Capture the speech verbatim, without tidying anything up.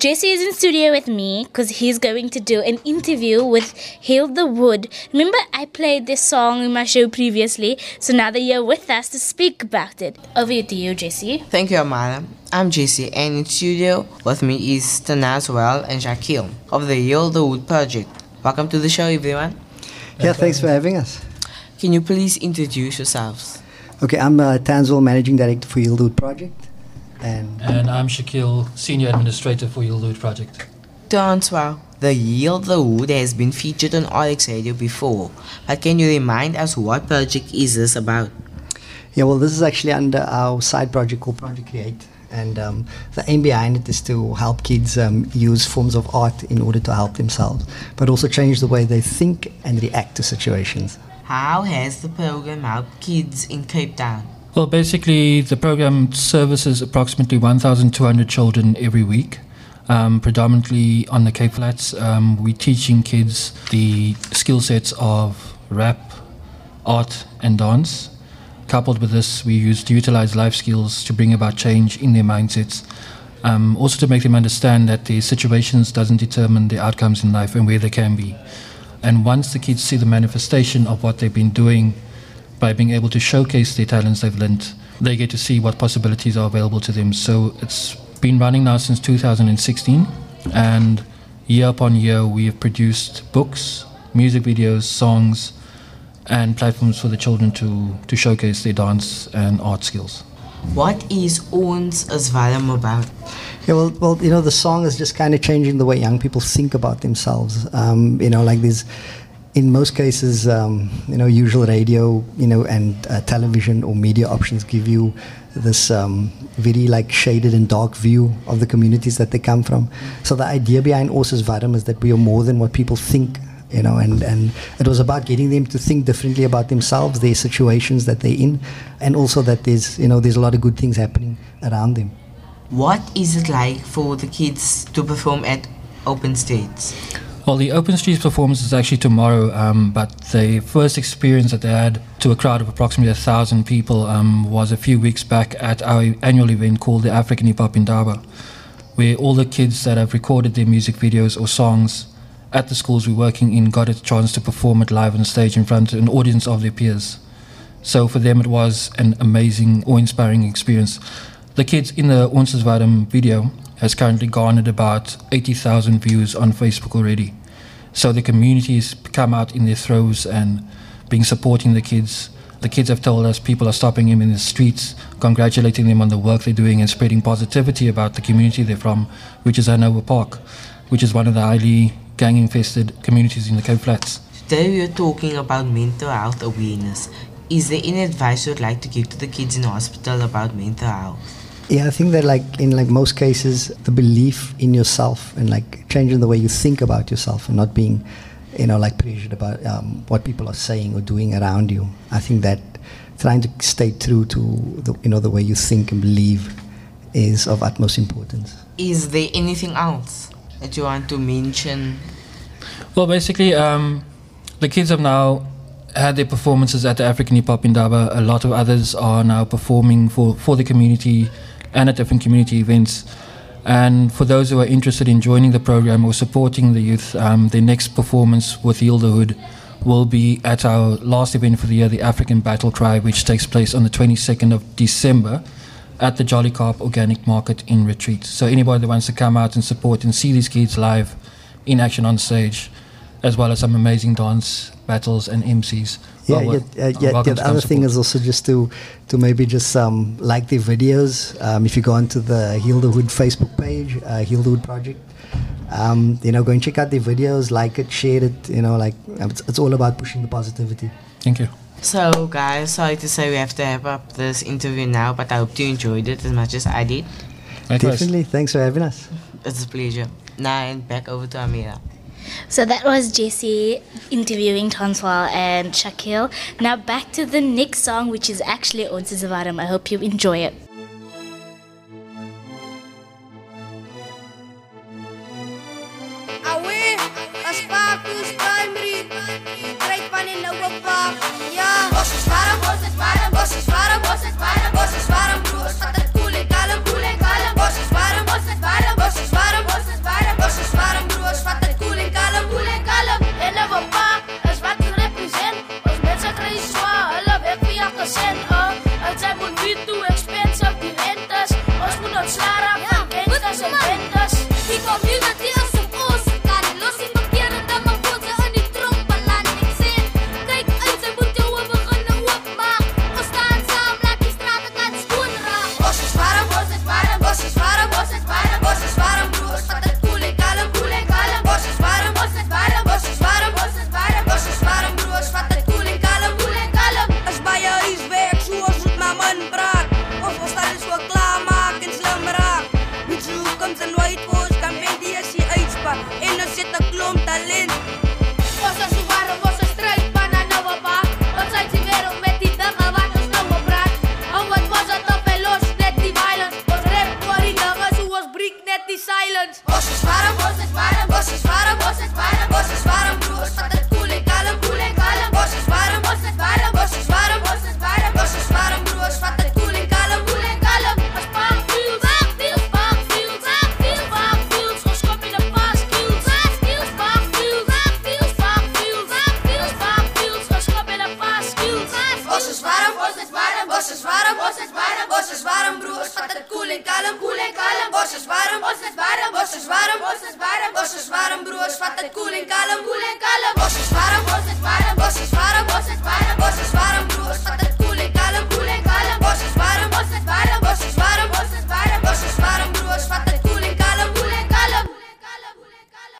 Jesse is in studio with me because he's going to do an interview with Hail the Wood. Remember, I played this song in my show previously, so now that you're with us to speak about it. Over to you, Jesse. Thank you, Amara. I'm Jesse, and in studio with me is Tanazwell and Shaquille of the Hail the Wood project. Welcome to the show, everyone. Yeah, thanks for having us. Can you please introduce yourselves? Okay, I'm uh, Tanzwell, Managing Director for Hail the Wood Project. And, and I'm Shaquille, Senior Administrator for Hail the Wood Project. Tanzwell, the Hail the Wood has been featured on R X Radio before, but can you remind us what project is this about? Yeah, well, this is actually under our side project called Project Create. And um, the aim behind it is to help kids um, use forms of art in order to help themselves, but also change the way they think and react to situations. How has the program helped kids in Cape Town? Well, basically, the program services approximately one thousand two hundred children every week, um, predominantly on the Cape Flats. Um, we're teaching kids the skill sets of rap, art, and dance. Coupled with this, we use to utilize life skills to bring about change in their mindsets. Um, also to make them understand that their situations doesn't determine their outcomes in life and where they can be. And once the kids see the manifestation of what they've been doing by being able to showcase their talents they've learned, they get to see what possibilities are available to them. So it's been running now since two thousand sixteen, and year upon year we have produced books, music videos, songs, and platforms for the children to, to showcase their dance and art skills. What is Ons is Warm about? Yeah, well, well, you know, the song is just kind of changing the way young people think about themselves. Um, you know, like these, in most cases, um, you know, usual radio, you know, and uh, television or media options give you this um, very like shaded and dark view of the communities that they come from. So the idea behind Ons is Warm is that we are more than what people think. You know, and, and it was about getting them to think differently about themselves, their situations that they're in, and also that there's, you know, there's a lot of good things happening around them. What is it like for the kids to perform at Open Streets? Well, the Open Streets performance is actually tomorrow, um, but the first experience that they had to a crowd of approximately a thousand people um, was a few weeks back at our annual event called the African Hip Hop Indaba, where all the kids that have recorded their music videos or songs at the schools we're working in got a chance to perform it live on stage in front of an audience of their peers. So for them it was an amazing or inspiring experience. The kids in the Ons is Warm video has currently garnered about eighty thousand views on Facebook already. So the community has come out in their throes and been supporting the kids. The kids have told us people are stopping them in the streets, congratulating them on the work they're doing and spreading positivity about the community they're from, which is Hanover Park, which is one of the highly gang-infested communities in the Cape Flats. Today we are talking about mental health awareness. Is there any advice you would like to give to the kids in the hospital about mental health? Yeah, I think that like in like most cases, the belief in yourself and like changing the way you think about yourself and not being, you know, like pressured about um, what people are saying or doing around you. I think that trying to stay true to the, you know, the way you think and believe is of utmost importance. Is there anything else that you want to mention? Well, basically, um, the kids have now had their performances at the African Hip Hop Indaba. A lot of others are now performing for, for the community and at different community events. And for those who are interested in joining the program or supporting the youth, um, their next performance with Hail the Wood will be at our last event for the year, the African Battle Cry, which takes place on the twenty-second of December at the Jolly Carp Organic Market in Retreat. So anybody that wants to come out and support and see these kids live in action on stage, as well as some amazing dance battles and M Cs. Yeah, well, yeah, uh, yeah, yeah. The other thing support. is also just to to maybe just um, like the videos. Um, if you go onto the Hail the Wood Facebook page, uh, Hail the Wood Project, um, you know, go and check out the videos, like it, share it. You know, like um, it's, it's all about pushing the positivity. Thank you. So, guys, sorry to say we have to wrap up this interview now, but I hope you enjoyed it as much as I did. Likewise. Definitely. Thanks for having us. It's a pleasure. Now, and back over to Amira. So that was Jesse interviewing Tanzwell and Shaquille. Now back to the next song, which is actually Ons is Warm. I hope you enjoy it. Ons is warm, broers, vat het koel en kalm, koel en kalm. Ons is warm, ons is warm, ons is warm, ons is bosjes warm, bosjes warm, bosjes warm, bosjes warm, bosjes warm, broers, wat het